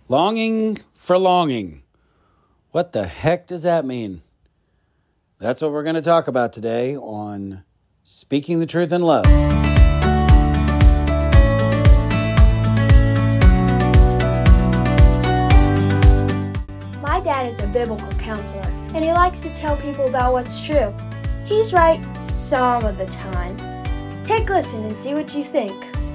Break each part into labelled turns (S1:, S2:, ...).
S1: Longing for longing. What the heck does that mean? That's what we're going to talk about today on Speaking the Truth in Love.
S2: My dad is a biblical counselor, and he likes to tell people about what's true. He's right some of the time. Take a listen and see what you think.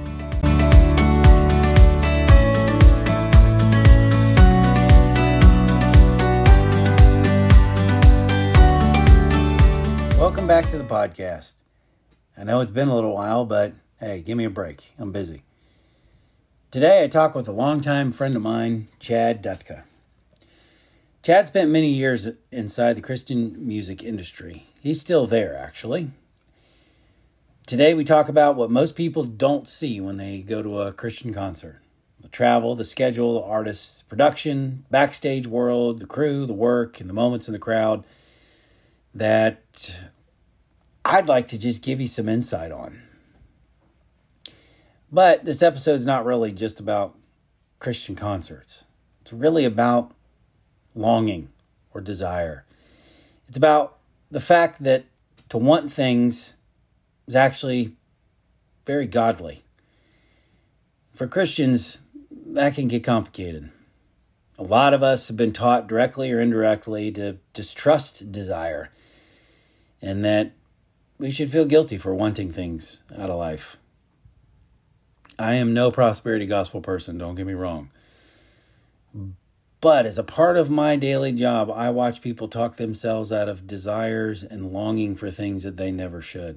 S1: Welcome back to the podcast. I know it's been a little while, but hey, give me a break. I'm busy. Today I talk with a longtime friend of mine, Chad Dutka. Chad spent many years inside the Christian music industry. He's still there, actually. Today we talk about what most people don't see when they go to a Christian concert. The travel, the schedule, the artists, production, backstage world, the crew, the work, and the moments in the crowd that I'd like to just give you some insight on. But this episode's not really just about Christian concerts. It's really about longing or desire. It's about the fact that to want things is actually very godly. For Christians, that can get complicated. A lot of us have been taught directly or indirectly to distrust desire, and that we should feel guilty for wanting things out of life. I am no prosperity gospel person, don't get me wrong. But as a part of my daily job, I watch people talk themselves out of desires and longing for things that they never should.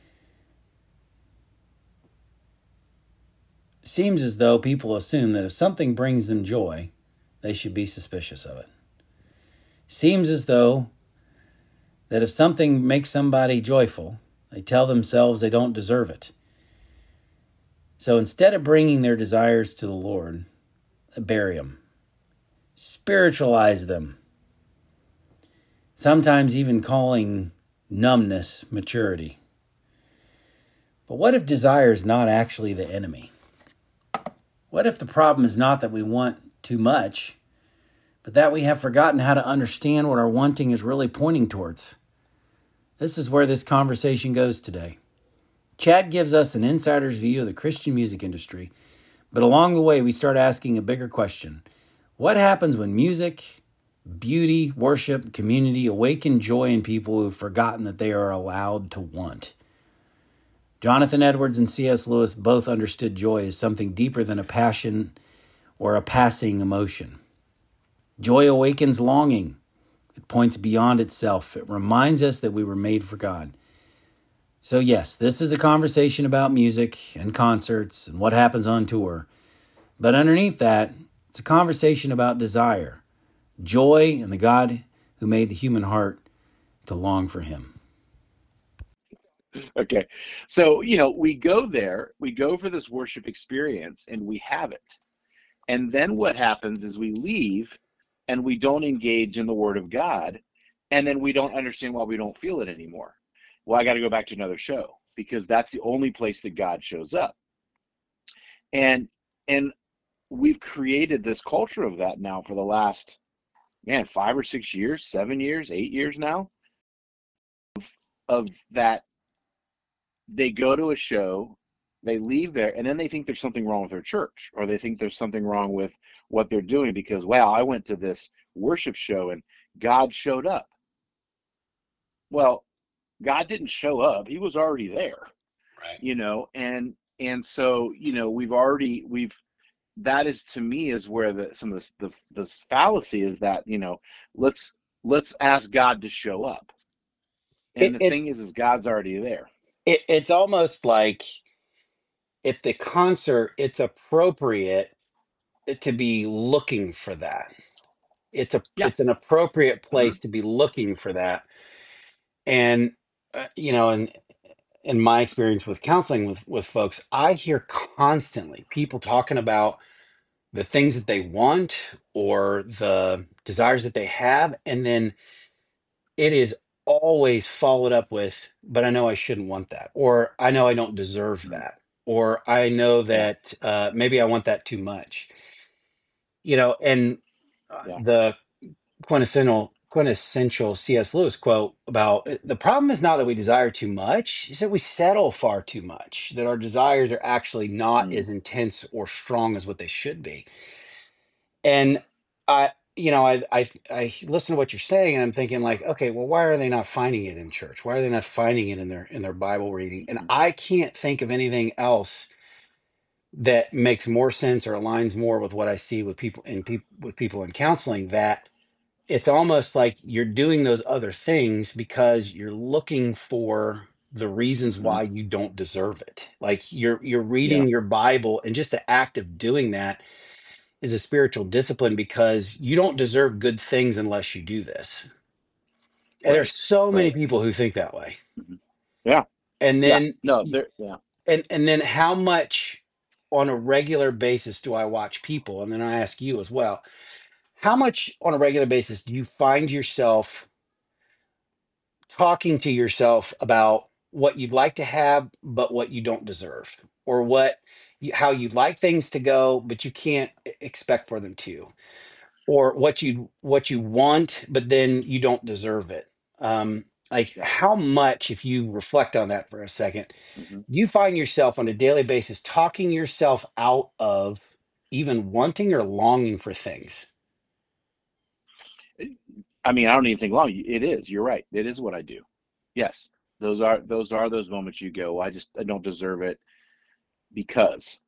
S1: It seems as though people assume that if something brings them joy, they should be suspicious of it. Seems as though that if something makes somebody joyful, they tell themselves they don't deserve it. So instead of bringing their desires to the Lord, they bury them. Spiritualize them. Sometimes even calling numbness maturity. But what if desire is not actually the enemy? What if the problem is not that we want too much, but that we have forgotten how to understand what our wanting is really pointing towards? This is where this conversation goes today. Chad gives us an insider's view of the Christian music industry, but along the way we start asking a bigger question. What happens when music, beauty, worship, community awaken joy in people who have forgotten that they are allowed to want? Jonathan Edwards and C.S. Lewis both understood joy as something deeper than a passion or a passing emotion. Joy awakens longing. It points beyond itself. It reminds us that we were made for God. So yes, this is a conversation about music and concerts and what happens on tour. But underneath that, it's a conversation about desire, joy, and the God who made the human heart to long for him.
S3: Okay. So, we go there, we go for this worship experience, and we have it. And then what happens is we leave and we don't engage in the Word of God, and then we don't understand why we don't feel it anymore. Well, I got to go back to another show because that's the only place that God shows up. And we've created this culture of that now for the last, 5 or 6 years, 7 years, 8 years now, of that. They go to a show, they leave there, and then they think there's something wrong with their church, or they think there's something wrong with what they're doing because, wow, I went to this worship show and God showed up. Well, God didn't show up. He was already there,
S1: Right.
S3: and so, that is, to me, is where some of the fallacy is that, let's ask God to show up. And
S1: It,
S3: the
S1: it,
S3: thing is God's already there.
S1: it's almost like at the concert, it's appropriate to be looking for that.
S3: Yeah.
S1: It's an appropriate
S3: Uh-huh.
S1: place to be looking for that. And, in my experience with counseling with folks, I hear constantly people talking about the things that they want or the desires that they have. And then it is always followed up with, but I know I shouldn't want that, or I know I don't deserve
S3: Mhm.
S1: that, or I know
S3: Yeah.
S1: that maybe I want that too much.
S4: And
S3: Yeah.
S4: the quintessential C.S. Lewis quote about the problem is not that we desire too much, is that we settle far too much, that our desires are actually not
S3: Mm,
S4: as intense or strong as what they should be. And I listen to what you're saying, and I'm thinking like, okay, well, why are they not finding it in church? Why are they not finding it in their Bible reading? And
S3: mhm,
S4: I can't think of anything else that makes more sense or aligns more with what I see with people in counseling, that it's almost like you're doing those other things because you're looking for the reasons
S3: mhm.
S4: why you don't deserve it. Like you're
S3: Yeah.
S4: reading your Bible, and just the act of doing that is a spiritual discipline, because you don't deserve good things unless you do this. And there's
S3: Right.
S4: so many
S3: Right.
S4: people who think that way.
S3: Mhm. Yeah.
S4: And
S3: Yeah.
S4: then
S3: No, there, yeah.
S4: and then how much on a regular basis do I watch people? And then I ask you as well, how much on a regular basis do you find yourself talking to yourself about what you'd like to have, but what you don't deserve, or how you'd like things to go, but you can't expect for them to, or what you want, but then you don't deserve it. Like
S3: Yeah.
S4: how much, if you reflect on that for a second,
S3: Mhm.
S4: do you find yourself on a daily basis talking yourself out of even wanting or longing for things?
S3: I mean, I don't even think long. It is. You're right. It is what I do. Yes. Those are those moments you go, I don't deserve it because.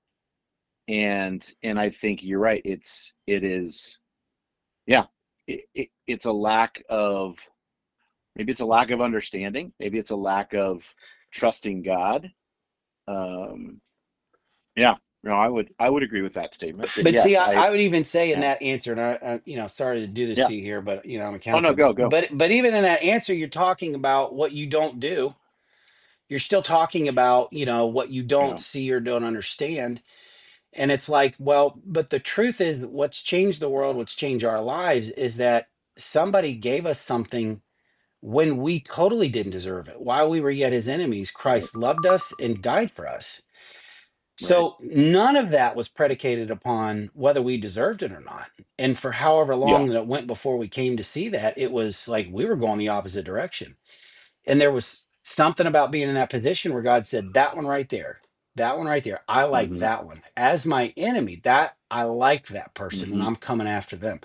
S3: And I think you're right. It is, yeah. It's a lack of, maybe it's a lack of understanding. Maybe it's a lack of trusting God. Um, yeah. No, I would agree with that statement. That
S4: But see,
S3: yes,
S4: I would even say in
S3: yeah.
S4: that answer, and sorry to do this
S3: Yeah.
S4: to you here, but I'm a
S3: Oh no,
S4: counselor.
S3: go.
S4: But even in that answer, you're talking about what you don't do. You're still talking about, what you don't
S3: Yeah.
S4: see or don't understand. And it's like, well, but the truth is, what's changed the world, what's changed our lives, is that somebody gave us something when we totally didn't deserve it. While we were yet his enemies,
S3: Right.
S4: Christ loved us and died for us.
S3: Right.
S4: So none of that was predicated upon whether we deserved it or not. And for however long
S3: Yeah.
S4: that it went before we came to see that, it was like we were going the opposite direction. And there was something about being in that position where God said, that one right there, I like
S3: Hmm.
S4: that one. As my enemy, that I like that person, and
S3: Hmm.
S4: I'm coming after them.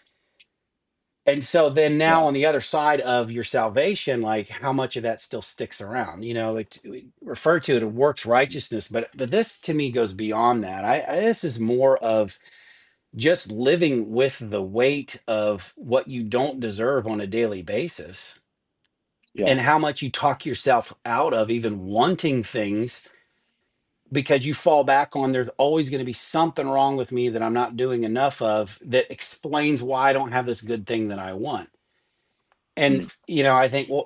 S4: And so then now
S3: Yeah.
S4: on the other side of your salvation, like how much of that still sticks around? Like we refer to it as works righteousness, but this to me goes beyond that. This is more of just living with the weight of what you don't deserve on a daily basis,
S3: Yeah.
S4: and how much you talk yourself out of even wanting things, because you fall back on, there's always going to be something wrong with me that I'm not doing enough of, that explains why I don't have this good thing that I want. And
S3: Mm.
S4: I think, well,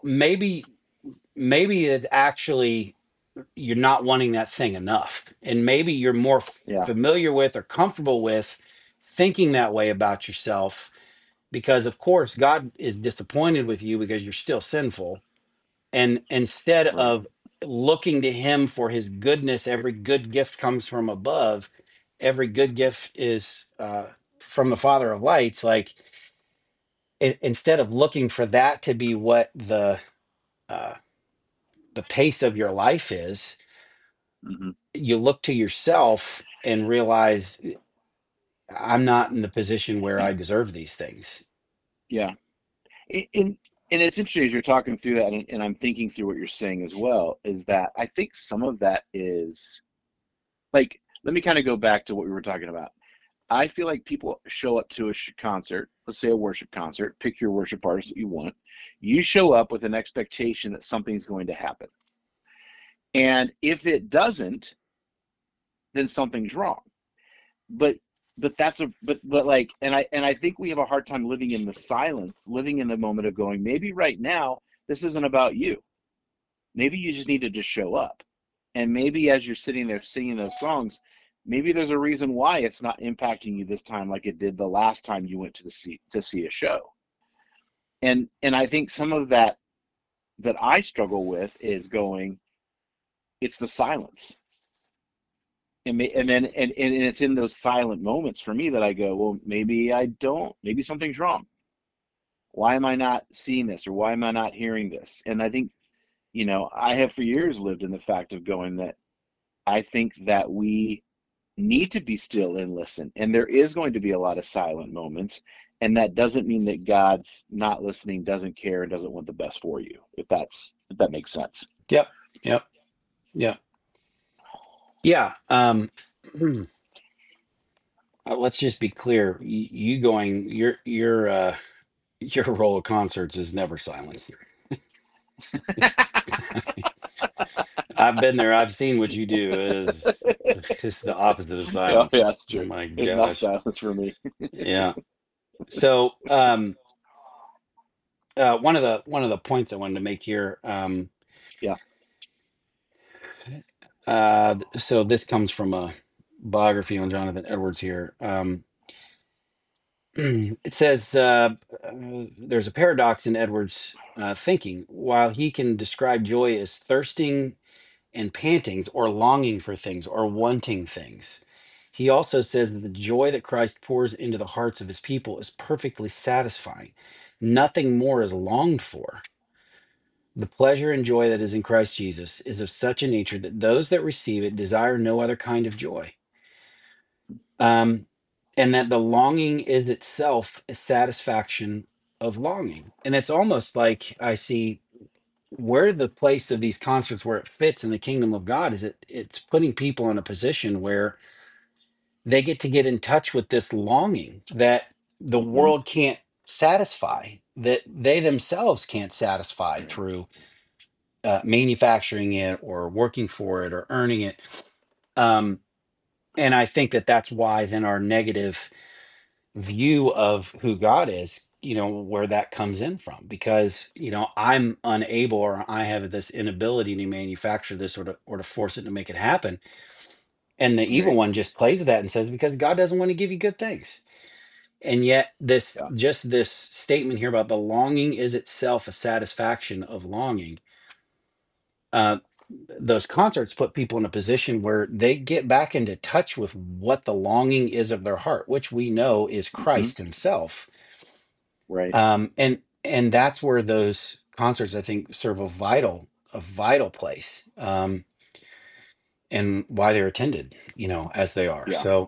S4: maybe it's actually you're not wanting that thing enough, and maybe you're more
S3: Yeah.
S4: familiar with or comfortable with thinking that way about yourself, because of course God is disappointed with you because you're still sinful. And instead
S3: Right.
S4: of looking to him for his goodness, every good gift comes from above, every good gift is from the Father of lights. Like instead of looking for that to be what uh, the pace of your life is,
S3: Hmm.
S4: you look to yourself and realize I'm not in the position where I deserve these things.
S3: Yeah. And and it's interesting as you're talking through that, and I'm thinking through what you're saying as well, is that I think some of that is like, let me kind of go back to what we were talking about. I feel like people show up to a concert, let's say a worship concert, pick your worship artist that you want. You show up with an expectation that something's going to happen. And if it doesn't, then something's wrong. But but like, and I think we have a hard time living in the silence, living in the moment of going, maybe right now this isn't about you. Maybe you just need to just show up. And maybe as you're sitting there singing those songs, maybe there's a reason why it's not impacting you this time like it did the last time you went to see a show. And I think some of that I struggle with is going, it's the silence. and then and it's in those silent moments for me that I go, well, maybe I don't, maybe something's wrong. Why am I not seeing this, or why am I not hearing this? And I think, I have for years lived in the fact of going that I think that we need to be still and listen. And there is going to be a lot of silent moments. And that doesn't mean that God's not listening, doesn't care, and doesn't want the best for you, if that makes sense.
S4: Yep. Yep. Yep. Yeah. Let's just be clear. You going your roll of concerts is never silent. I've been there. I've seen what you do. Is the opposite of
S3: Yeah,
S4: silence.
S3: yeah, that's
S4: Oh
S3: true.
S4: my
S3: It's not
S4: gosh.
S3: silence for me.
S4: Yeah. So one of the points I wanted to make here.
S3: Yeah.
S4: So this comes from a biography on Jonathan Edwards here. It says there's a paradox in Edwards' thinking. While he can describe joy as thirsting and pantings, or longing for things, or wanting things, he also says that the joy that Christ pours into the hearts of his people is perfectly satisfying. Nothing more is longed for. The pleasure and joy that is in Christ Jesus is of such a nature that those that receive it desire no other kind of joy. And that the longing is itself a satisfaction of longing. And it's almost like I see where the place of these concerts where it fits in the kingdom of God is it's putting people in a position where they get in touch with this longing that the
S3: Hmm.
S4: world can't satisfy, that they themselves can't satisfy through manufacturing it or working for it or earning it. And I think that that's why then our negative view of who God is, where that comes in from, because, I'm unable, or I have this inability to manufacture this, or to force it to make it happen. And the evil
S3: Right.
S4: one just plays with that and says, because God doesn't want to give you good things. And yet
S3: Yeah.
S4: this statement here about the longing is itself a satisfaction of longing. Uh, those concerts put people in a position where they get back into touch with what the longing is of their heart, which we know is
S3: Hmm.
S4: Christ himself.
S3: Right.
S4: And that's where those concerts, I think, serve a vital place, and why they're attended, as they are.
S3: Yeah.
S4: So,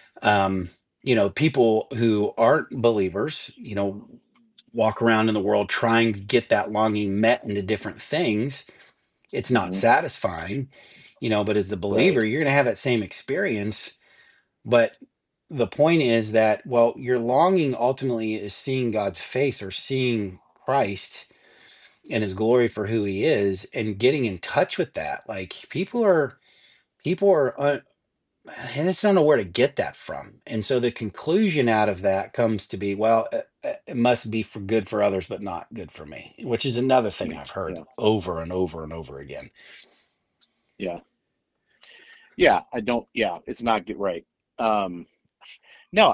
S4: people who aren't believers, walk around in the world trying to get that longing met into different things. It's not
S3: Hmm.
S4: satisfying, but as the
S3: Right.
S4: believer, you're going to have that same experience. But the point is that, well, your longing ultimately is seeing God's face, or seeing Christ and his glory for who he is, and getting in touch with that. Like people are I just don't know where to get that from. And so the conclusion out of that comes to be, well, it must be for good for others, but not good for me, which is another thing
S3: Me.
S4: I've heard
S3: Yeah.
S4: over and over and over again.
S3: Yeah. Yeah. I don't. Yeah. It's not good. Right. Um, no,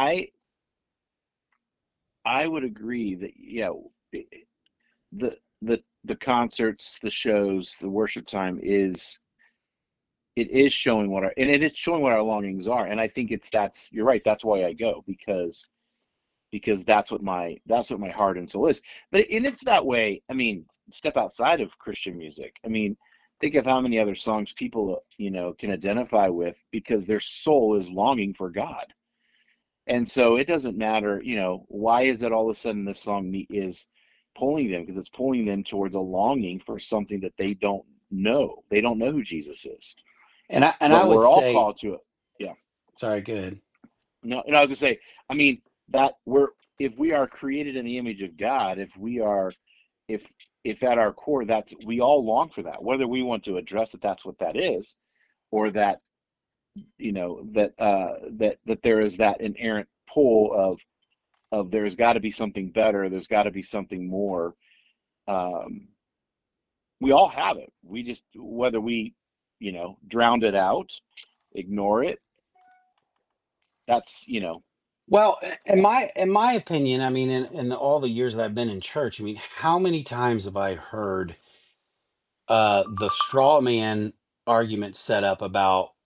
S3: I would agree that, yeah, the concerts, the shows, the worship time it is showing what our and it is showing what our longings are. And I think that's you're right. That's why I go, because that's what my heart and soul is. But and it's that way. I mean, step outside of Christian music. I mean, think of how many other songs people can identify with, because their soul is longing for God. And so it doesn't matter, why is it all of a sudden this song is pulling them, because it's pulling them towards a longing for something that they don't know. They don't know who Jesus is.
S4: And I
S3: But
S4: would
S3: we're all
S4: say,
S3: called to it. Yeah.
S4: sorry, good.
S3: No, and I was gonna say, I mean, that we're if we are created in the image of God, if if at our core that's we all long for that, whether we want to address that that's what that is, or that that there is that inherent pull of there's got to be something better, there's got to be something more. Um, we all have it. We just whether we drowned it out, ignore it. That's
S4: Well, in
S3: yeah.
S4: my opinion, I mean, in all the years that I've been in church, I mean, how many times have I heard the straw man argument set up about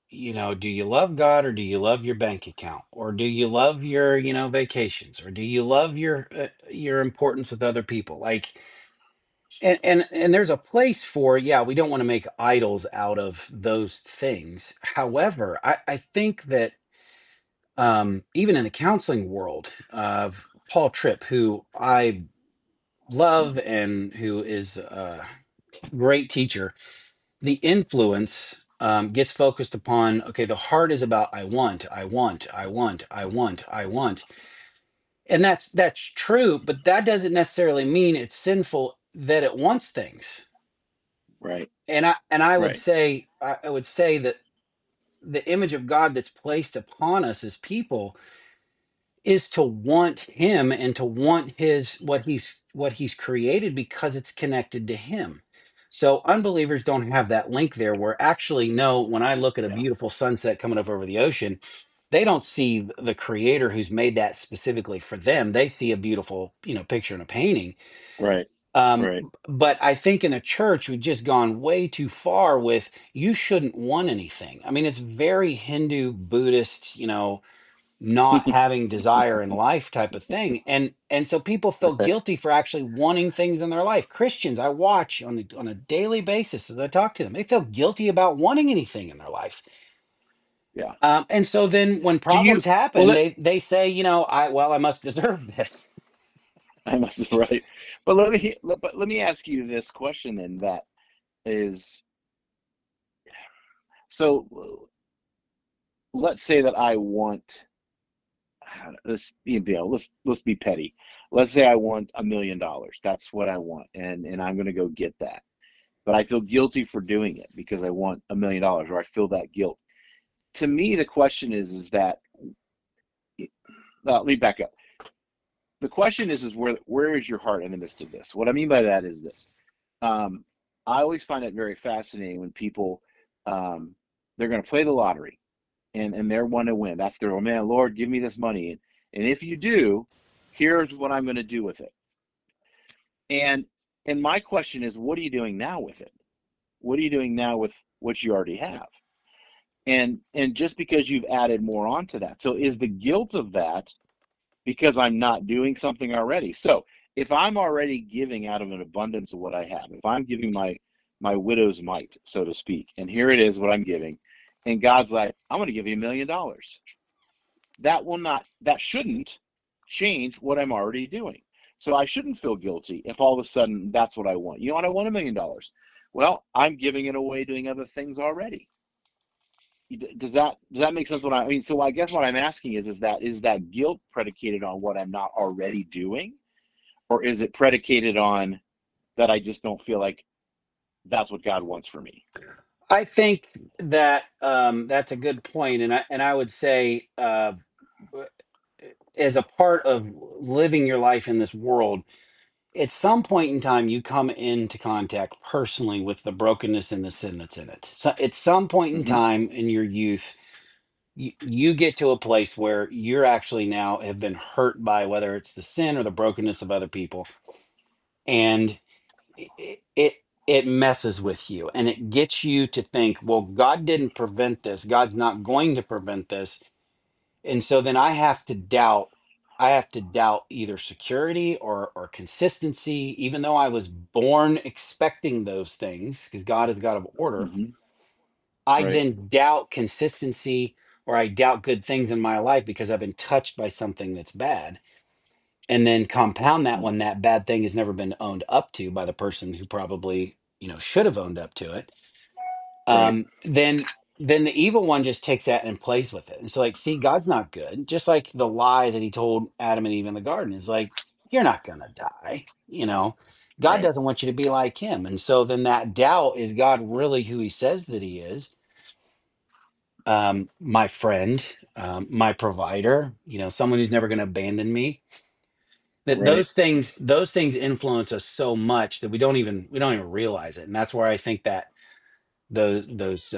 S4: do you love God or do you love your bank account or do you love your, vacations or do you love your importance with other people? Like, and there's a place for, yeah, we don't want to make idols out of those things. However, I think that even in the counseling world, Paul Tripp, who I love and who is a great teacher, the influence gets focused upon, okay, the heart is about I want, I want, I want, I want, I want. And that's true, but that doesn't necessarily mean it's sinful that it wants things.
S3: Right.
S4: And I would
S3: Right.
S4: say I would say that the image of God that's placed upon us as people is to want him and to want his what he's created because it's connected to him. So unbelievers don't have that link there where actually no, when I look at a
S3: Yeah.
S4: beautiful sunset coming up over the ocean, they don't see the creator who's made that specifically for them. They see a beautiful, picture in a painting.
S3: Right.
S4: um
S3: Right.
S4: but I think in the church we've just gone way too far with you shouldn't want anything. I mean, it's very Hindu, Buddhist, not having desire in life type of thing, and so people feel
S3: Right.
S4: guilty for actually wanting things in their life. Christians I watch on a daily basis as I talk to them, they feel guilty about wanting anything in their life.
S3: Yeah.
S4: And so then when
S3: Do you?
S4: problems
S3: Well,
S4: happen, they say, I must deserve this.
S3: I must right. But let me ask you this question then. That is so. Let's say that I want. Let's be petty. Let's say I want $1 million. That's what I want, and I'm going to go get that. But I feel guilty for doing it because I want $1 million, or I feel that guilt. To me, the question is that let me back up. The question is where is your heart in the midst of this? What I mean by that is this. Um, I always find it very fascinating when people they're going to play the lottery and they're one to win. That's their, oh man, Lord, give me this money, and if you do, here's what I'm going to do with it. And and my question is, what are you doing now with it? What are you doing now with what you already have? And just because you've added more onto that, so is the guilt of that because I'm not doing something already? So if I'm already giving out of an abundance of what I have, if I'm giving my widow's mite, so to speak, and here it is what I'm giving, and God's like, I'm going to give you $1 million. That shouldn't change what I'm already doing. So I shouldn't feel guilty if all of a sudden that's what I want. You know what? I want $1 million. Well, I'm giving it away doing other things already. Does that make sense? What I mean, so I guess what I'm asking is that guilt predicated on what I'm not already doing, or is it predicated on that I just don't feel like that's what God wants for me?
S4: I think that that's a good point, and I would say as a part of living your life in this world, at some point in time, you come into contact personally with the brokenness and the sin that's in it. So at some point in
S3: Hmm.
S4: time in your youth, you get to a place where you're actually now have been hurt by whether it's the sin or the brokenness of other people, and it messes with you, and it gets you to think, well, God didn't prevent this. God's not going to prevent this. And so then I have to doubt either security or consistency, even though I was born expecting those things, because God is a God of order.
S3: Hmm.
S4: I
S3: Right.
S4: then doubt consistency, or I doubt good things in my life because I've been touched by something that's bad. And then compound that when that bad thing has never been owned up to by the person who probably, should have owned up to it.
S3: Right.
S4: Then the evil one just takes that and plays with it. It's like, see, God's not good. Just like the lie that he told Adam and Eve in the garden is like, you're not gonna die. God
S3: Right.
S4: doesn't want you to be like him. And so then that doubt, is God really who he says that he is? My friend, my provider, someone who's never gonna abandon me. That
S3: Right.
S4: those things influence us so much that we don't even realize it. And that's where I think that those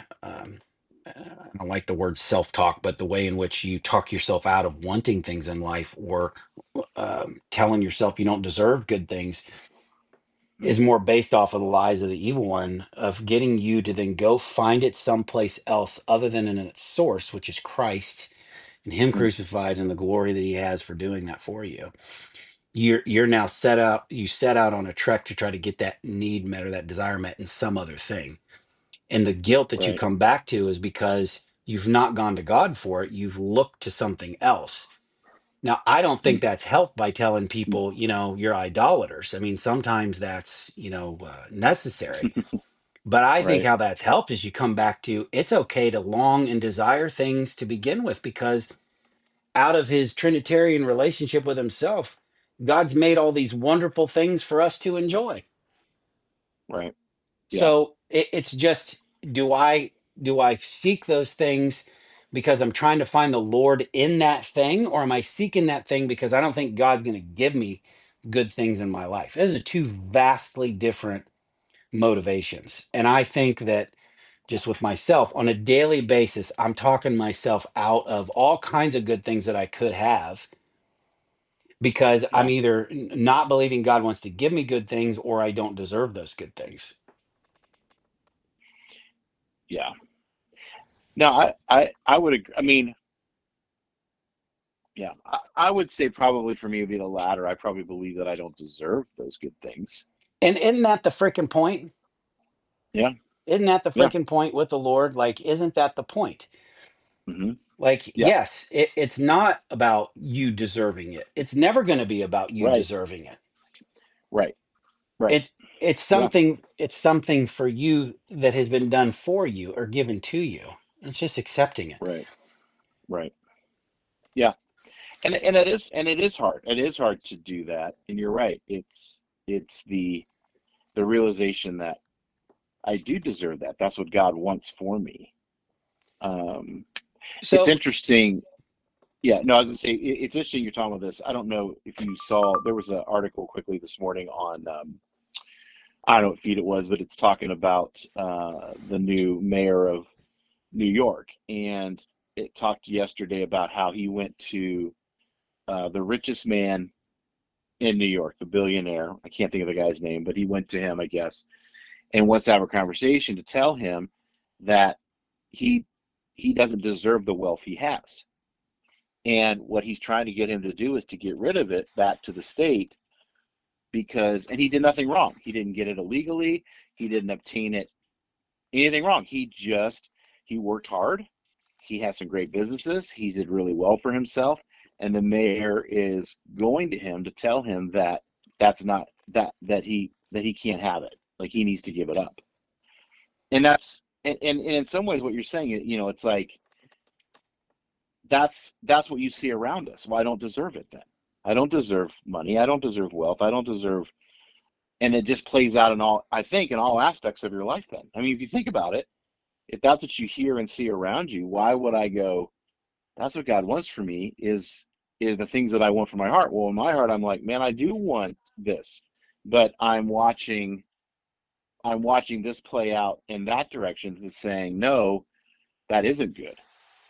S4: I don't like the word self-talk, but the way in which you talk yourself out of wanting things in life, or telling yourself you don't deserve good things, is more based off of the lies of the evil one of getting you to then go find it someplace else other than in its source, which is Christ and Him
S3: Mm,
S4: crucified and the glory that He has for doing that for you. You're now set out. You set out on a trek to try to get that need met or that desire met in some other thing, and the guilt that you
S3: right.
S4: come back to is because you've not gone to God for it. You've looked to something else. Now, I don't think
S3: Mm,
S4: that's helped by telling
S3: mm,
S4: people, you're idolaters. I mean, sometimes that's, necessary. But I think
S3: right.
S4: how that's helped is you come back to it's okay to long and desire things to begin with, because out of his Trinitarian relationship with himself, God's made all these wonderful things for us to enjoy.
S3: Right. Yeah.
S4: So it's just, do I seek those things because I'm trying to find the Lord in that thing, or am I seeking that thing because I don't think God's going to give me good things in my life? Those are two vastly different motivations. And I think that just with myself on a daily basis, I'm talking myself out of all kinds of good things that I could have because I'm
S3: Yeah.
S4: either not believing God wants to give me good things or I don't deserve those good things.
S3: Yeah. No, I would agree. I mean, yeah, I would say probably for me it would be the latter. I probably believe that I don't deserve those good things.
S4: And isn't that the freaking point?
S3: Yeah.
S4: Isn't that the
S3: Yeah.
S4: freaking point with the Lord? Like, isn't that the point?
S3: Hmm.
S4: Like,
S3: Yeah.
S4: yes, it's not about you deserving it. It's never going to be about you
S3: Right.
S4: deserving it.
S3: Right. Right.
S4: It's it's
S3: Yeah.
S4: something it's something for you that has been done for you or given to you. It's just accepting it.
S3: Right. Right. Yeah. And it is hard. It is hard to do that. And you're right. It's the realization that I do deserve that. That's what God wants for me. Um, it's
S4: So,
S3: interesting. Yeah, no, I was gonna say it's interesting you're talking about this. I don't know if you saw there was an article quickly this morning on I don't know what feed it was, but it's talking about the new mayor of New York, and it talked yesterday about how he went to the richest man in New York, the billionaire. I can't think of the guy's name, but he went to him, I guess, and wants to have a conversation to tell him that he he doesn't deserve the wealth he has. And what he's trying to get him to do is to get rid of it back to the state because, and he did nothing wrong. He didn't get it illegally. He didn't obtain it anything wrong. He worked hard. He had some great businesses. He did really well for himself. And the mayor is going to him to tell him that that's not that he can't have it. Like he needs to give it up. And and in some ways what you're saying, it's like that's what you see around us. Well, I don't deserve it then. I don't deserve money. I don't deserve wealth. I don't deserve, and it just plays out in all, I think, in all aspects of your life then. I mean, if you think about it, if that's what you hear and see around you, why would I go, that's what God wants for me is the things that I want for my heart. Well, in my heart, I'm like, man, I do want this, but I'm watching this play out in that direction that's saying, no, that isn't good.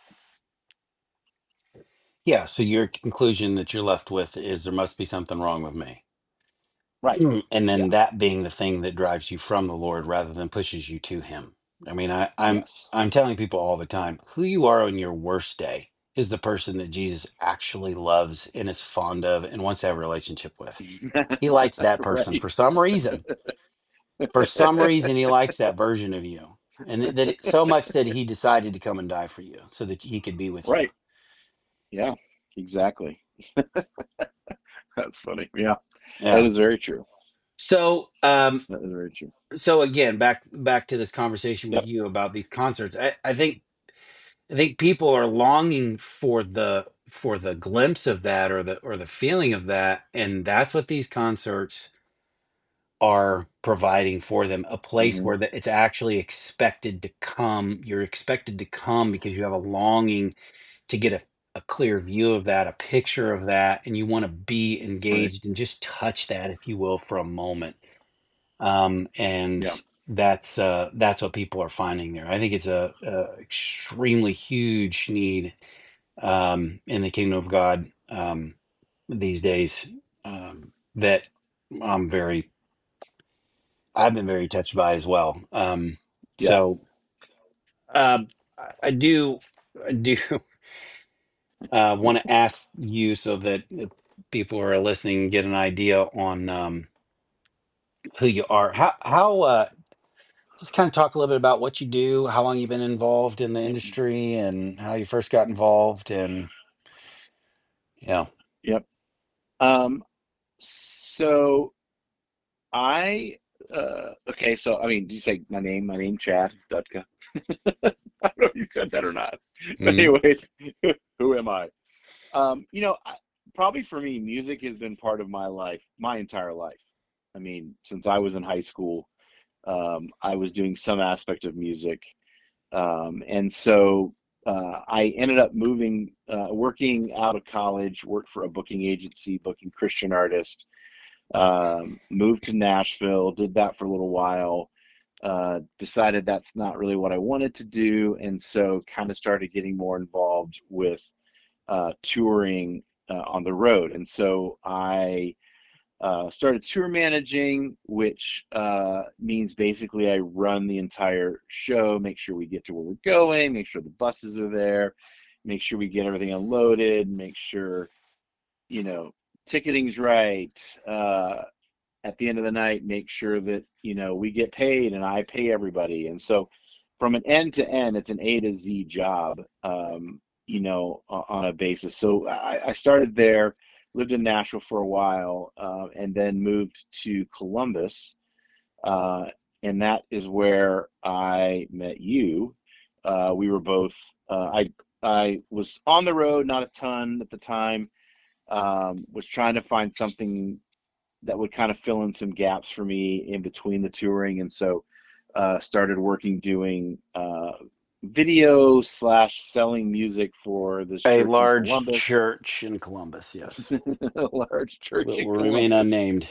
S4: yeah, so your conclusion that you're left with is there must be something wrong with me.
S3: Right.
S4: And
S3: Yeah.
S4: then that being the thing that drives you from the Lord rather than pushes you to him. I mean,
S3: Yes.
S4: I'm telling people all the time, who you are on your worst day is the person that Jesus actually loves and is fond of and wants to have a relationship with. He likes that person
S3: Right.
S4: for some reason. For some reason, he likes that version of you. And so much that he decided to come and die for you so that he could be with you.
S3: Right. Yeah, exactly. That's funny. Yeah, that
S4: Yeah.
S3: is very true.
S4: So,
S3: That is very true.
S4: so again, back to this conversation with
S3: Yep.
S4: you about these concerts. I think people are longing for the glimpse of that or the feeling of that, and that's what these concerts are providing for them, a place
S3: Hmm.
S4: where it's actually expected to come. You're expected to come because you have a longing to get a clear view of that, a picture of that, and you want to be
S3: Right.
S4: engaged and just touch that, if you will, for a moment. And
S3: Yeah.
S4: that's what people are finding there. I think it's a extremely huge need in the kingdom of God these days, that I'm very I've been very touched by as well.
S3: Yeah.
S4: So I do want to ask you so that the people who are listening get an idea on who you are. How just kind of talk a little bit about what you do, how long you've been involved in the
S3: Yep.
S4: industry, and how you first got involved, and yeah.
S3: Yep. Um, so I okay, so I mean, did you say my name? My name, Chad Dutka. I don't know if you said that or not. But
S4: Mhm.
S3: anyways, who am I? Probably for me, music has been part of my life, my entire life. I mean, since I was in high school, I was doing some aspect of music. And so I ended up working out of college, worked for a booking agency, booking Christian artists, moved to Nashville, did that for a little while, decided that's not really what I wanted to do. And so kind of started getting more involved with touring on the road. And so I started tour managing, which means basically I run the entire show, make sure we get to where we're going, make sure the buses are there, make sure we get everything unloaded, make sure, you know, ticketing's right. At the end of the night, make sure that, we get paid and I pay everybody. And so from an end to end, it's an A to Z job, on a basis. So I started there, lived in Nashville for a while, and then moved to Columbus. Uh, and that is where I met you. We were both, I was on the road, not a ton at the time, was trying to find something that would kind of fill in some gaps for me in between the touring. And so started working doing video slash selling music for this
S4: A
S3: church in
S4: large
S3: Columbus.
S4: church in Columbus, yes,
S3: A large church
S4: will
S3: in
S4: remain
S3: Columbus.
S4: unnamed.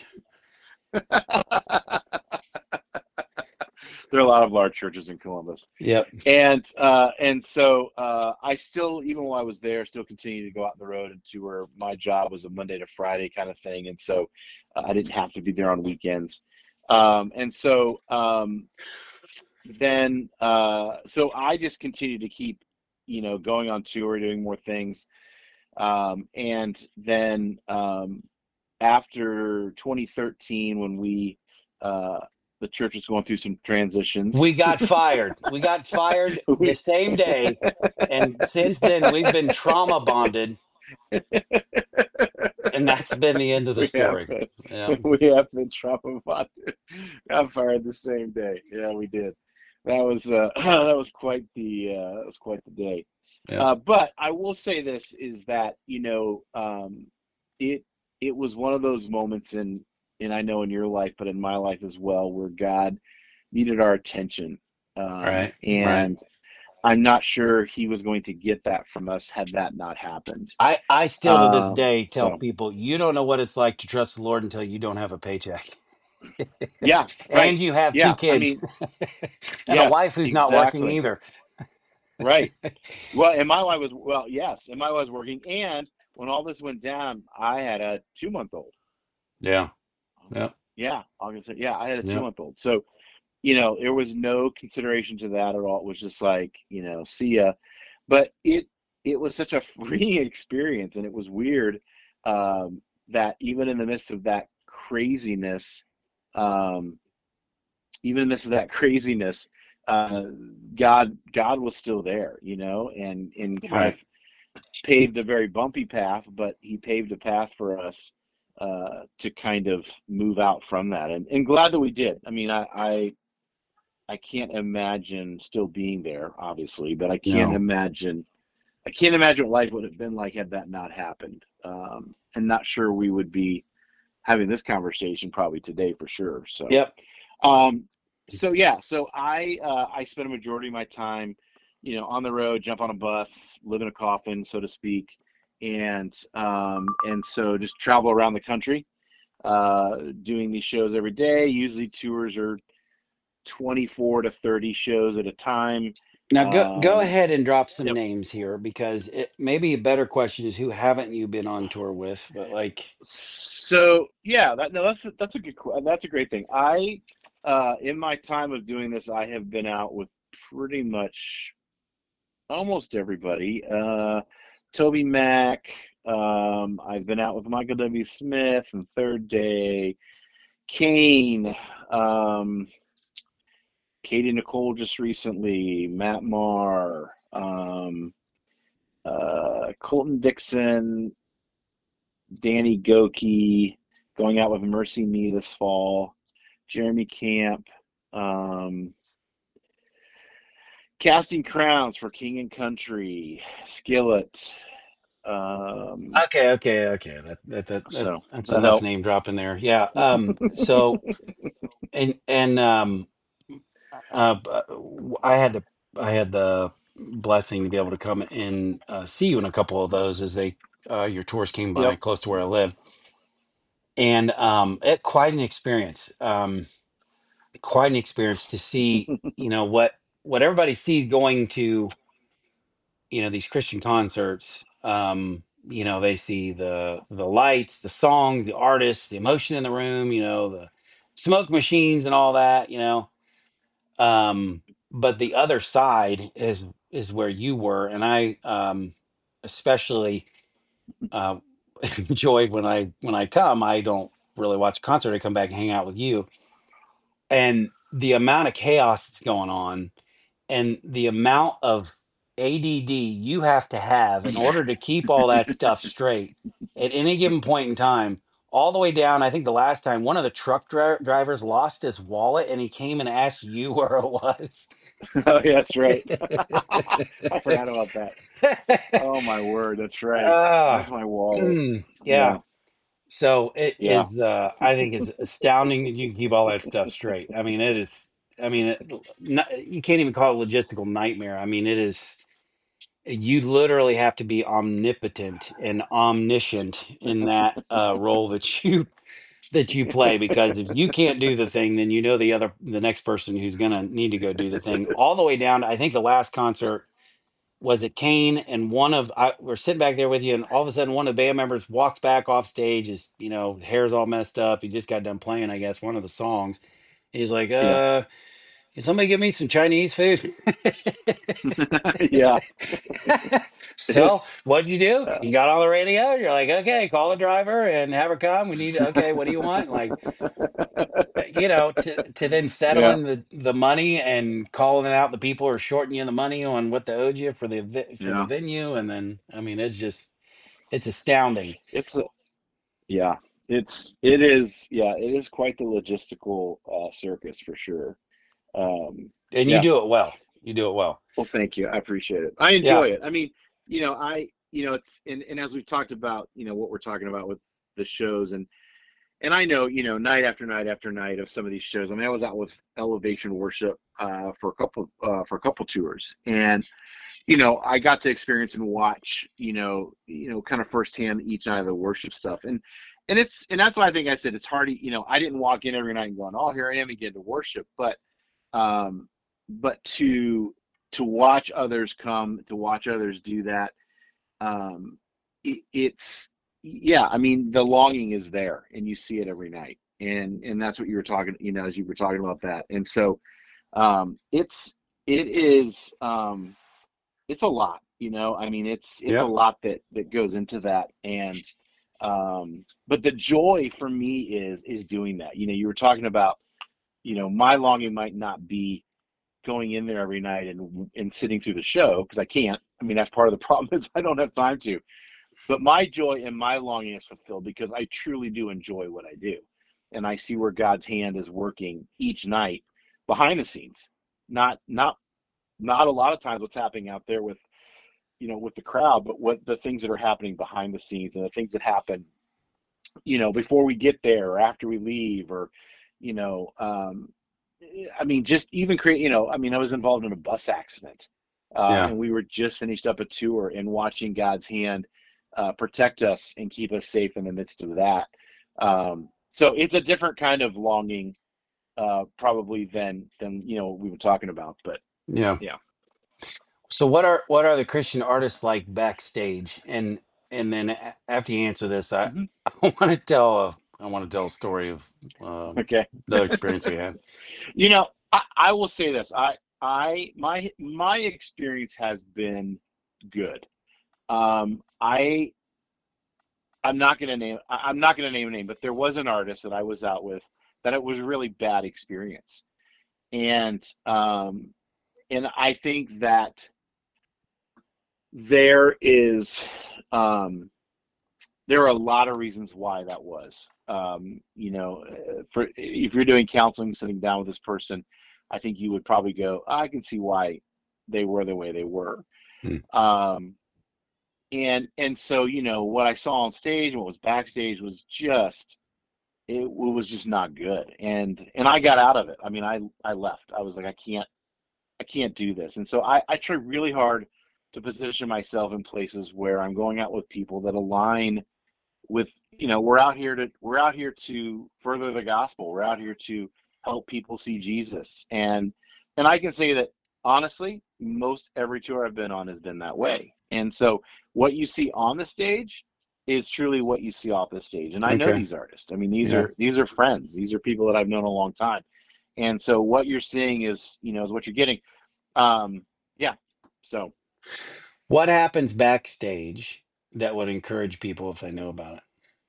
S3: There are a lot of large churches in Columbus.
S4: Yep.
S3: And so I still, even while I was there, still continued to go out on the road and tour. My job was a Monday to Friday kind of thing, and so I didn't have to be there on weekends. And so then so I just continued to keep, going on tour, doing more things. And then after 2013, when uh, the church was going through some transitions.
S4: We got fired. We got fired the
S3: we
S4: same day. And since then, we've been trauma bonded. And that's been the end of the
S3: we have
S4: story.
S3: been,
S4: Yeah.
S3: we have been trauma bonded. Got fired the same day. Yeah, we did. That was that was quite the day.
S4: Yeah.
S3: But I will say this is that, it it was one of those moments in I know in your life, but in my life as well, where God needed our attention.
S4: Right. Right.
S3: And I'm not sure he was going to get that from us had that not happened.
S4: I still to this day tell
S3: So
S4: people you don't know what it's like to trust the Lord until you don't have a paycheck.
S3: yeah, right.
S4: And you have two
S3: Yeah, I
S4: kids
S3: mean,
S4: and a
S3: yes,
S4: wife who's not working
S3: exactly.
S4: either.
S3: Right. Well, and my wife was well, yes, and my wife was working. And when all this went down, I had a 2 month old.
S4: Yeah. Yeah.
S3: Yeah, August. Yeah, I had a two
S4: Yeah.
S3: month old. So, there was no consideration to that at all. It was just like, see ya. But it was such a freeing experience, and it was weird, that even in the midst of that craziness, um, even in the midst of that craziness, uh, God was still there, and kind of
S4: Right.
S3: paved a very bumpy path, but He paved a path for us to kind of move out from that, and glad that we did. I mean, I can't imagine still being there, obviously, but
S4: No.
S3: I can't imagine what life would have been like had that not happened. And not sure we would be having this conversation probably today for sure. So,
S4: Yep.
S3: um, so yeah, so I spend a majority of my time, on the road, jump on a bus, live in a coffin, so to speak, and so just travel around the country, doing these shows every day. Usually tours are 24 to 30 shows at a time.
S4: Now go
S3: Um,
S4: ahead and drop some
S3: yep.
S4: names here because it maybe a better question is who haven't you been on tour with? But like
S3: So yeah, that's a good that's a great thing. I In my time of doing this, I have been out with pretty much almost everybody. Toby Mac. I've been out with Michael W. Smith and Third Day. Kane. Um, Katie Nicole just recently. Matt Marr. Colton Dixon. Danny Goki. Going out with Mercy Me this fall. Jeremy Camp. Um, Casting Crowns for King and Country. Skillet. Um,
S4: Okay.
S3: so
S4: That's
S3: that
S4: enough
S3: help.
S4: name drop in there. Yeah. So and I had the blessing to be able to come and see you in a couple of those as your tours came by
S3: Yep.
S4: close to where I live, and quite an experience. Quite an experience to see, what everybody sees going to, these Christian concerts. They see the lights, the song, the artists, the emotion in the room, the smoke machines and all that, but the other side is where you were, and I especially uh enjoyed when I come. I don't really watch a concert. I come back and hang out with you, and the amount of chaos that's going on, and the amount of ADD you have to have in order to keep all that stuff straight at any given point in time, all the way down. I think the last time one of the truck drivers lost his wallet and he came and asked you where it was.
S3: Oh, yeah, that's right. I forgot about that. Oh my word, that's right. Where's
S4: Ah,
S3: my wallet?
S4: yeah.
S3: Yeah,
S4: So it
S3: yeah,
S4: is, I think it's astounding that you can keep all that stuff straight. I mean, it is, I mean, you can't even call it a logistical nightmare. I mean, it is, you literally have to be omnipotent and omniscient in that role that you play, because if you can't do the thing, then the next person who's gonna need to go do the thing, all the way down to, I think the last concert was at Kane, and we're sitting back there with you, and all of a sudden one of the band members walks back off stage. His hair's all messed up. He just got done playing, I guess, one of the songs. He's like,
S3: yeah,
S4: can somebody give me some Chinese food?
S3: yeah.
S4: So
S3: It's
S4: what'd you do?
S3: uh,
S4: You got on the radio. You're like, okay, call a driver and have her come. Okay, what do you want? Like, to then
S3: yeah,
S4: settling the money and calling out the people who are shorting you the money on what they owed you for the
S3: yeah.
S4: venue. And then, I mean, it's astounding.
S3: It's yeah. It is quite the logistical circus for sure.
S4: And you
S3: Yeah.
S4: do it well. You do it well.
S3: Well, thank you. I appreciate it. I
S4: Yeah.
S3: enjoy it. I mean, it's and as we've talked about, what we're talking about with the shows, and I know, night after night after night of some of these shows. I mean, I was out with Elevation Worship for a couple tours, and I got to experience and watch, kind of firsthand each night of the worship stuff, and that's why I think I said it's hard. I didn't walk in every night and going, "Oh, here I am again to worship," um, but to watch others come, to watch others do that, um, it's yeah. I mean, the longing is there, and you see it every night, and that's what you were talking, as you were talking about that, and so it is it's a lot. I mean, it's a
S4: Yep.
S3: lot that goes into that, and but the joy for me is doing that. You were talking about, my longing might not be going in there every night and sitting through the show, because I can't. I mean, that's part of the problem is I don't have time to. But my joy and my longing is fulfilled because I truly do enjoy what I do, and I see where God's hand is working each night behind the scenes. Not a lot of times what's happening out there with the crowd, but what the things that are happening behind the scenes and the things that happen, before we get there or after we leave, or you know, um, I mean, just even create, I mean, I was involved in a bus accident,
S4: Yeah.
S3: and we were just finished up a tour and watching God's hand protect us and keep us safe in the midst of that. So it's a different kind of longing, probably than we were talking about, but
S4: Yeah.
S3: yeah.
S4: So what are the Christian artists like backstage? And then after you answer this, I
S3: Hmm.
S4: I want to tell I want to tell a story of
S3: Okay.
S4: the experience we had.
S3: You know, I will say this. My experience has been good. I I'm not gonna name a name, but there was an artist that I was out with that it was a really bad experience. And and I think that there is um there are a lot of reasons why that was. For if you're doing counseling, sitting down with this person, I think you would probably go, I can see why they were the way they were.
S4: Hmm.
S3: Um, and so what I saw on stage and what was backstage was just it was just not good. And I got out of it. I mean, I left. I was like, I can't do this. And so I try really hard to position myself in places where I'm going out with people that align with we're out here to further the gospel. We're out here to help people see Jesus. And I can say that honestly, most every tour I've been on has been that way. And so what you see on the stage is truly what you see off the stage. And I know
S4: Okay.
S3: these artists. I mean, these
S4: Yeah.
S3: are these are friends. These are people that I've known a long time. And so what you're seeing is what you're getting. Yeah. So
S4: What happens backstage that would encourage people if they know about it?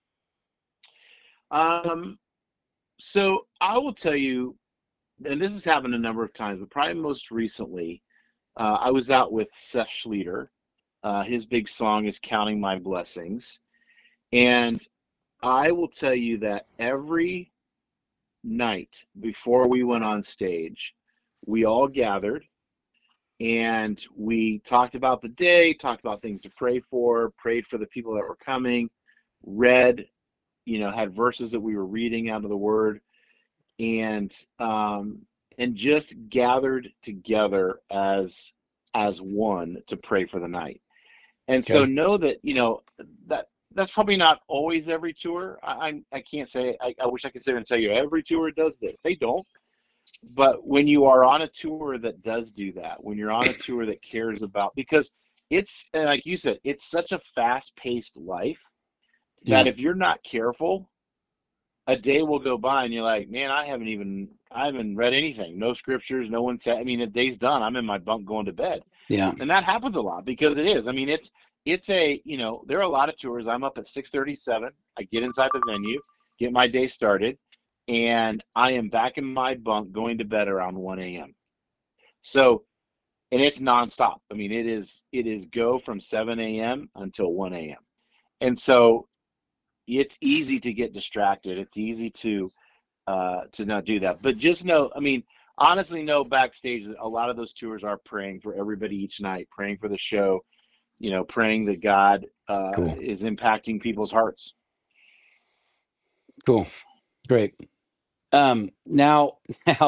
S3: um so I will tell you, and this has happened a number of times, but probably most recently, I was out with Seth Schleter. His big song is "Counting My Blessings," and I will tell you that every night before we went on stage, we all gathered and we talked about the day, talked about things to pray for, prayed for the people that were coming, read, had verses that we were reading out of the Word, and um, and just gathered together as one to pray for the night. And so
S4: Okay.
S3: know that that's probably not always every tour. I can't say. I wish I could sit here and tell you every tour does this. They don't. But when you are on a tour that does do that, when you're on a tour that cares about, because it's and like you said, it's such a fast-paced life that
S4: Yeah.
S3: if you're not careful, a day will go by and you're like, man, I haven't read anything. No scriptures, no one said. I mean, the day's done. I'm in my bunk going to bed.
S4: Yeah.
S3: And that happens a lot because it is. I mean, it's a, there are a lot of tours. I'm up at 6:37. I get inside the venue, get my day started, and I am back in my bunk going to bed around 1 a.m. So, and it's nonstop. I mean, it is go from 7 a.m. until 1 a.m. And so it's easy to get distracted. It's easy to not do that. But just know, I mean, honestly, know backstage that a lot of those tours are praying for everybody each night, praying for the show, praying that God
S4: Cool.
S3: is impacting people's hearts.
S4: Cool. Great. Now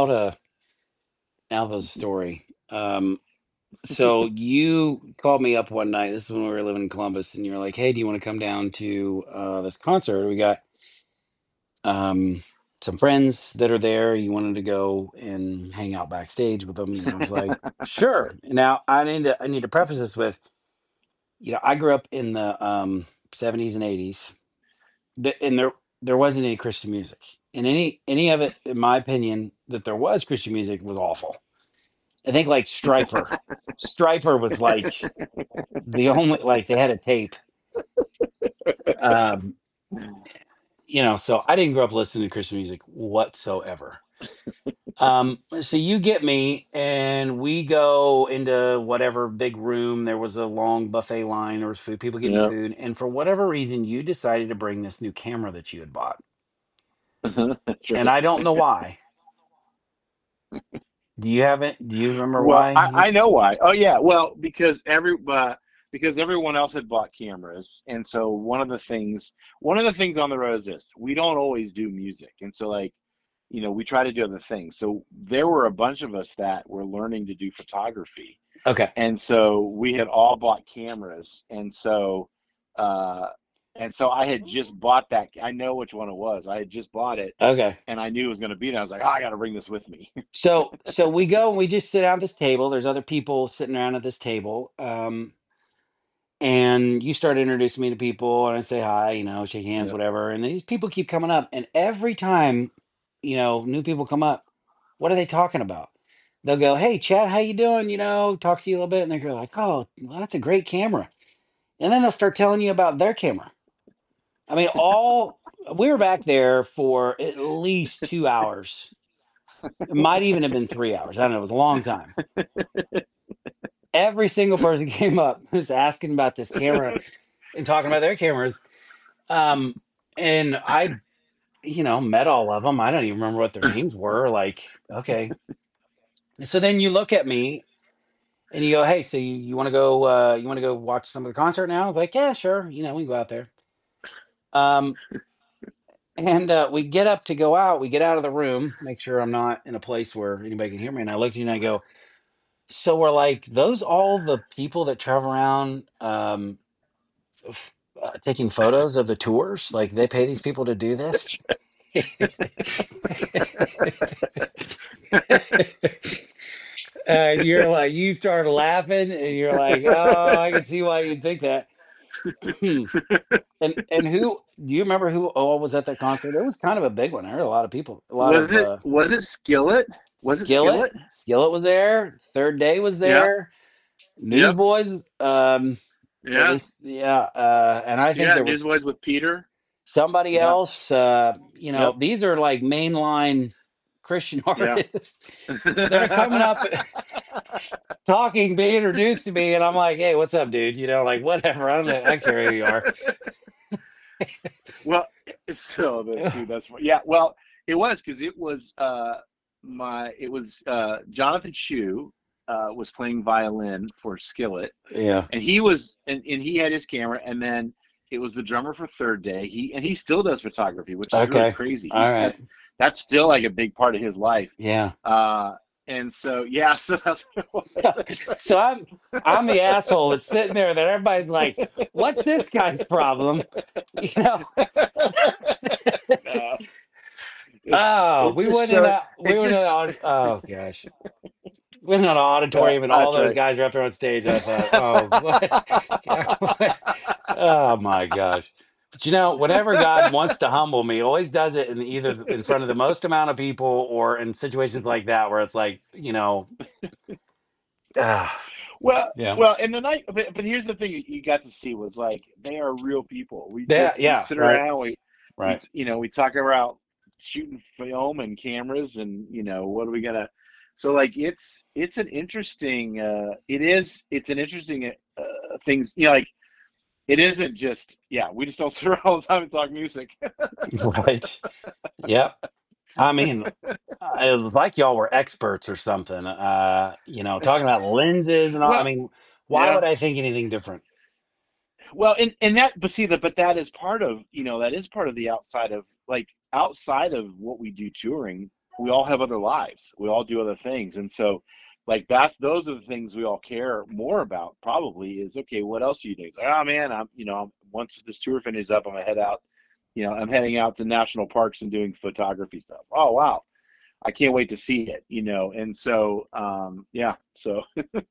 S4: now the story. So you called me up one night. This is when we were living in Columbus, and you're like, "Hey, do you want to come down to this concert? We got um some friends that are there. You wanted to go and hang out backstage with them." And I was like, "Sure." Now I need to preface this with, I grew up in the 70s and 80s, and there wasn't any Christian music, and any of it, in my opinion, that there was Christian music was awful. I think like Striper was like the only, like, they had a tape. Um, so I didn't grow up listening to Christian music whatsoever. So you get me, and we go into whatever big room. There was a long buffet line. There was food, people getting
S3: Yeah.
S4: food, and for whatever reason, you decided to bring this new camera that you had bought,
S3: That's
S4: and
S3: right.
S4: I don't know why. Do you have it? Do you remember
S3: Well,
S4: why?
S3: I know why. Oh yeah, well because everyone else had bought cameras, and so one of the things on the road is this: we don't always do music, and so like we try to do other things. So there were a bunch of us that were learning to do photography,
S4: Okay.
S3: and so we had all bought cameras, uh, and so I had just bought that. I know which one it was. I had just bought it,
S4: Okay.
S3: and I knew it was going to be there. I was like, oh, I got to bring this with me.
S4: So we go and we just sit down at this table. There's other people sitting around at this table. and you start introducing me to people, and I say hi, shake hands,
S3: Yeah.
S4: whatever. And these people keep coming up, and every time, new people come up, what are they talking about? They'll go, "Hey, Chad, how you doing?" Talk to you a little bit, and they're like, "Oh, well, that's a great camera." And then they'll start telling you about their camera. I mean, all we were back there for at least 2 hours. It might even have been 3 hours. I don't know. It was a long time. Every single person came up was asking about this camera and talking about their cameras. Um, and I, met all of them. I don't even remember what their names were. Like, okay. So then you look at me and you go, "Hey, so you want to go? You want to go watch some of the concert now?" I was like, "Yeah, sure. We can go out there." Um, and we get up to go out. We get out of the room, make sure I'm not in a place where anybody can hear me. And I looked at you and I go, "So we're like those all the people that travel around taking photos of the tours? Like they pay these people to do this?" And you're like, you started laughing, and you're like, "Oh, I can see why you'd think that." And who do you remember who all was at that concert? It was kind of a big one. I heard a lot of people, a lot
S3: Was
S4: of
S3: it was it Skillet? Was it
S4: Skillet.
S3: Skillet?
S4: Skillet was there. Third Day was
S3: Yep.
S4: there.
S3: Yep.
S4: Newsboys, at
S3: Yeah.
S4: least, yeah. And I think
S3: Yeah.
S4: there was
S3: Newsboys with Peter.
S4: somebody
S3: Yeah.
S4: else.
S3: Yep.
S4: These are like mainline Christian
S3: Yeah.
S4: artists that are coming up talking, being introduced to me, and I'm like, "Hey, what's up, dude?" Like whatever. I don't care who you are.
S3: Well, so the dude, that's yeah. Well, it was because it was Jonathan Chu was playing violin for Skillet,
S4: Yeah.
S3: and and he had his camera, and then it was the drummer for Third Day. He still does photography, which is really
S4: Okay.
S3: crazy.
S4: All
S3: He's
S4: right.
S3: that's still like a big part of his life.
S4: Yeah.
S3: Uh, and so yeah, so that's what it was. That's
S4: So I'm the asshole that's sitting there that everybody's like, "What's this guy's problem?" You know.
S3: No,
S4: Oh,
S3: it just showed.
S4: we
S3: It
S4: went in
S3: just
S4: oh gosh. We went in an auditorium and all
S3: that's
S4: those
S3: right.
S4: guys were up there on stage. I thought, "Oh, what?" Oh my gosh. But whenever God wants to humble me, always does it in either in front of the most amount of people or in situations like that where it's like, ah, yeah.
S3: And the night, but here's the thing you got to see was like they are real people.
S4: Yeah,
S3: We
S4: yeah,
S3: sit
S4: right.
S3: around,
S4: Right.
S3: we talk about shooting film and cameras, and what are we gonna? So like it's an interesting it's an interesting things like it isn't just we just don't sit around all the time and talk music.
S4: Right. Yep. I mean, it was like y'all were experts or something. Talking about lenses and all. I
S3: Well,
S4: mean, why
S3: yeah.
S4: would I think anything different?
S3: Well, and that, but see that, but that is part of, that is part of the outside of what we do touring. We all have other lives. We all do other things, and so, like those are the things we all care more about. Probably is okay. What else are you doing? It's like, oh man, once this tour finishes up, I'm gonna head out. I'm heading out to national parks and doing photography stuff. Oh wow, I can't wait to see it. And so, yeah, so.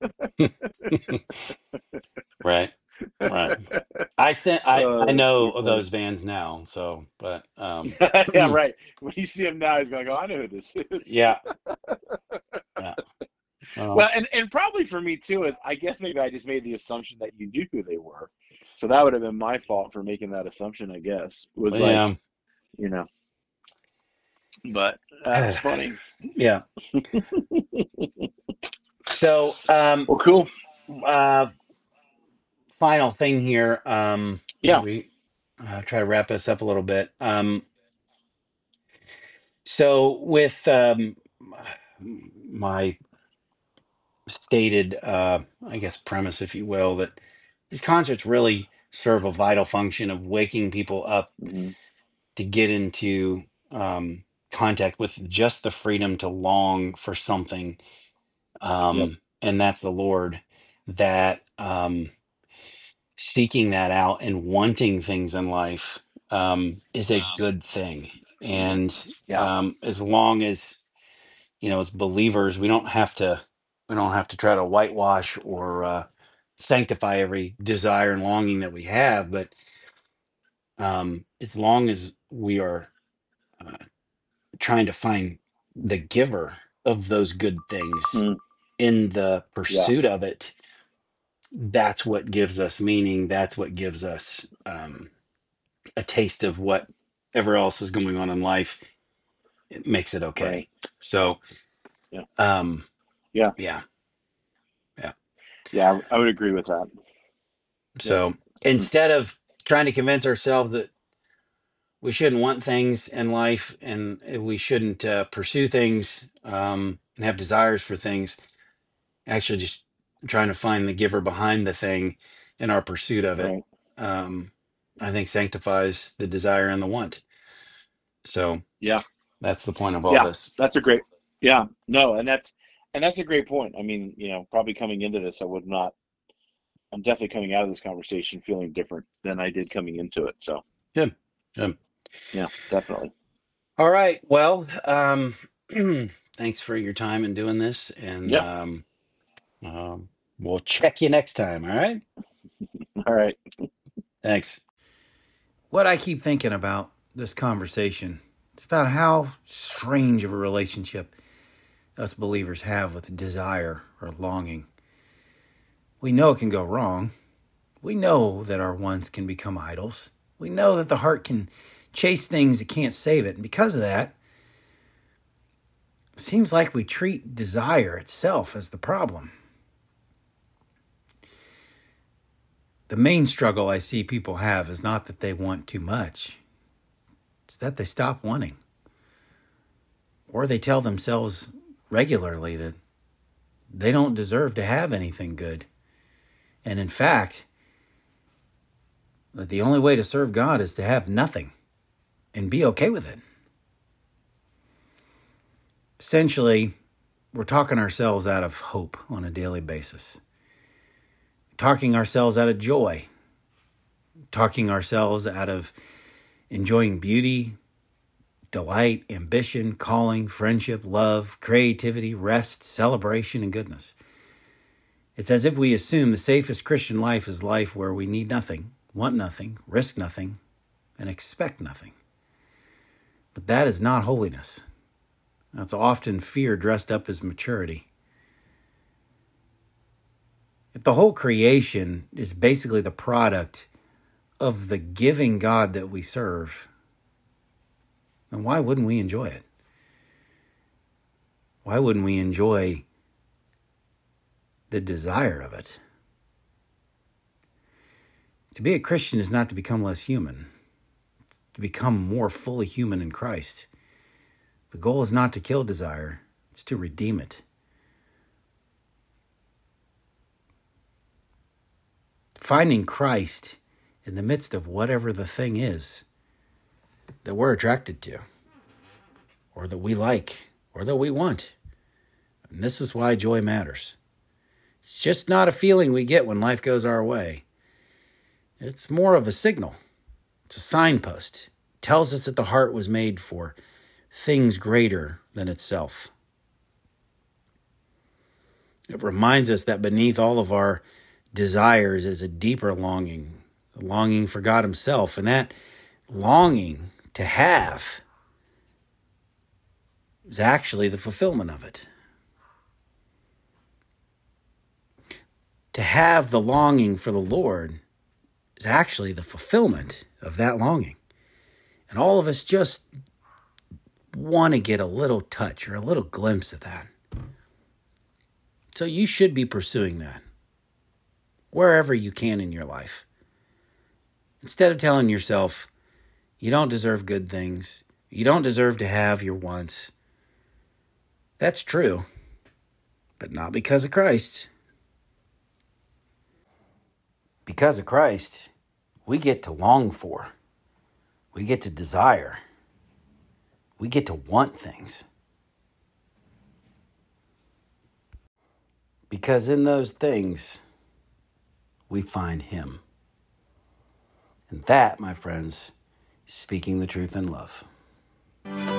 S4: Right. Right. I
S3: That's
S4: know
S3: too
S4: of
S3: funny.
S4: those bands now, so but
S3: Yeah, right. When you see him now, he's going to go, I know who this is.
S4: yeah. Yeah.
S3: Well, and probably for me too is I guess maybe I just made the assumption that you knew who they were. So that would have been my fault for making that assumption, I guess. It was like,
S4: Yeah.
S3: you know, but that's funny.
S4: Yeah. So,
S3: Well, cool.
S4: uh final thing here.
S3: Yeah.
S4: We try to wrap this up a little bit. So with my stated, I guess, premise, if you will, that these concerts really serve a vital function of waking people up
S3: Hmm.
S4: to get into contact with just the freedom to long for something,
S3: Yep.
S4: and that's the Lord. That seeking that out and wanting things in life is a good thing, and
S3: Yeah.
S4: as long as as believers, we don't have to try to whitewash or sanctify every desire and longing that we have, but as long as we are uh, trying to find the giver of those good things
S3: Mm,
S4: in the
S3: yeah,
S4: pursuit of it, that's what gives us meaning. That's what gives us a taste of whatever else is going on in life. It makes it
S3: right.
S4: okay. So,
S3: Yeah,
S4: um,
S3: yeah,
S4: yeah, yeah.
S3: yeah. I would agree with that. Yep.
S4: So instead of trying to convince ourselves that we shouldn't want things in life and we shouldn't pursue things and have desires for things, actually just trying to find the giver behind the thing in our pursuit of it,
S3: Right.
S4: um, I think sanctifies the desire and the want. So
S3: Yeah.
S4: that's the point of all
S3: Yeah.
S4: this.
S3: That's a great. Yeah. No, and that's a great point. I mean, probably coming into this, I would not. I'm definitely coming out of this conversation feeling different than I did coming into it. So
S4: Good. Good.
S3: yeah, definitely.
S4: All right. Well, thanks for your time in doing this, and
S3: Yep.
S4: um, we'll check you next time. All right.
S3: All right.
S4: Thanks.
S1: What I keep thinking about this conversation is about how strange of a relationship us believers have with desire or longing. We know it can go wrong. We know that our wants can become idols. We know that the heart can chase things that can't save it. And because of that, it seems like we treat desire itself as the problem. The main struggle I see people have is not that they want too much. It's that they stop wanting. Or they tell themselves regularly that they don't deserve to have anything good. And in fact, that the only way to serve God is to have nothing and be okay with it. Essentially, we're talking ourselves out of hope on a daily basis. Talking ourselves out of joy. Talking ourselves out of enjoying beauty, delight, ambition, calling, friendship, love, creativity, rest, celebration, and goodness. It's as if we assume the safest Christian life is life where we need nothing, want nothing, risk nothing, and expect nothing. But that is not holiness. That's often fear dressed up as maturity. If the whole creation is basically the product of the giving God that we serve, then why wouldn't we enjoy it? Why wouldn't we enjoy the desire of it? To be a Christian is not to become less human, to become more fully human in Christ. The goal is not to kill desire, it's to redeem it. Finding Christ in the midst of whatever the thing is that we're attracted to, or that we like, or that we want. And this is why joy matters. It's just not a feeling we get when life goes our way. It's more of a signal. It's a signpost. It tells us that the heart was made for things greater than itself. It reminds us that beneath all of our desires is a deeper longing, a longing for God Himself. And that longing to have is actually the fulfillment of it. To have the longing for the Lord is actually the fulfillment of that longing. And all of us just want to get a little touch or a little glimpse of that. So you should be pursuing that wherever you can in your life. Instead of telling yourself, you don't deserve good things, you don't deserve to have your wants. That's true, but not because of Christ. Because of Christ, we get to long for, we get to desire, we get to want things. Because in those things, we find Him. And that, my friends, is speaking the truth in love.